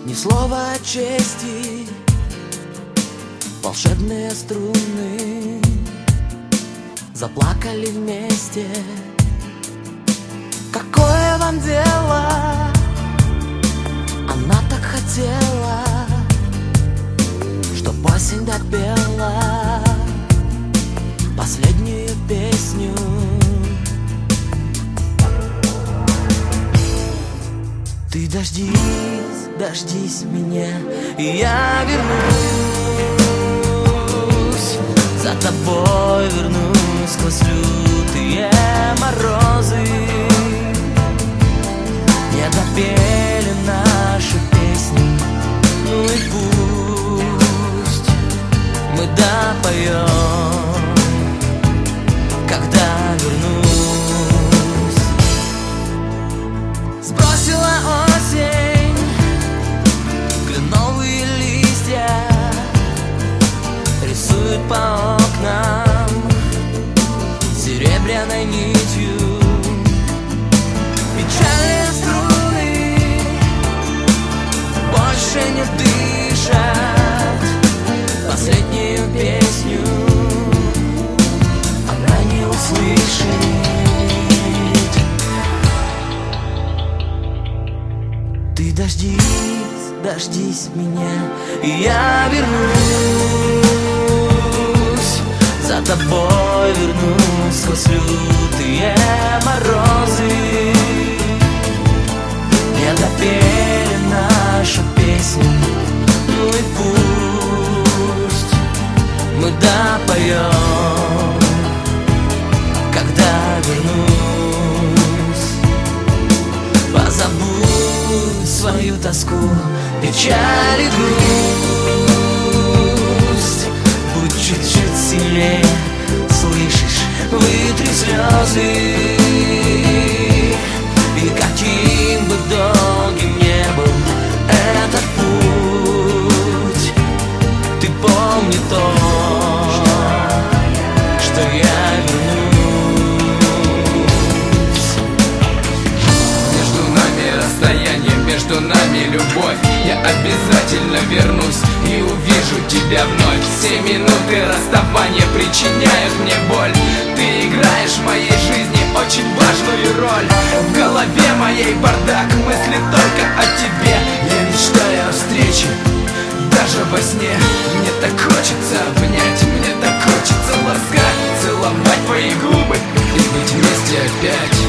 Ни слова чести, волшебные струны заплакали вместе. Какое вам дело? Она так хотела, чтоб осень допела последнюю песню. Ты дождись, дождись меня, и я вернусь. За тобой вернусь сквозь лютые морозы. Не допели нашу песню, ну и пусть мы допоем, когда вернусь. Сбросила осень кленовые листья, рисует по окнам серебряной нитью. Печальные струны больше не дышат последнюю песню, она не услышит. Ты дождись, дождись меня, и я вернусь. За тобой вернусь сквозь лютые морозы. Не допели нашу песню, ну и пусть мы допоем, когда вернусь. Позабудь свою тоску, печаль и грусть. Будь чуть-чуть сильнее, слышишь, вытри слезы. И каким бы долгим не был этот путь, ты помни то, что я вернусь. Между нами расстояние, между нами любовь. Я обязательно вернусь и увижу тебя вновь. Все минуты расставания причиняют мне боль. Ты играешь в моей жизни очень важную роль. В голове моей бардак, мысли только о тебе. Я мечтаю о встрече, даже во сне. Мне так хочется обнять, мне так хочется ласкать, целовать твои губы и быть вместе опять.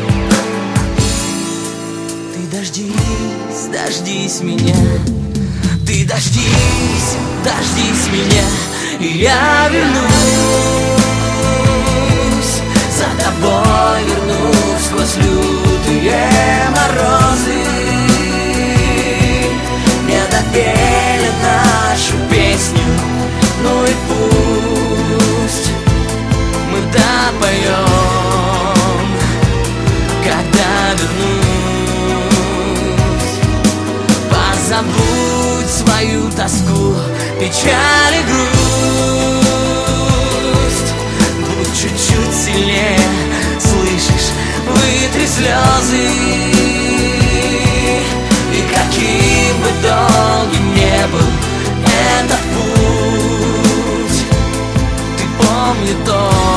Ты дождись, дождись меня. Ты дождись, дождись меня, и я вернусь. За тобой вернусь сквозь лютые морозы. Не допели нашу песню, ну и пусть мы допоем, когда вернусь. Позабудь свою тоску, печаль и грусть. Будь чуть-чуть сильнее, слышишь, вытри слезы. И каким бы долгим не был этот путь, ты помни то,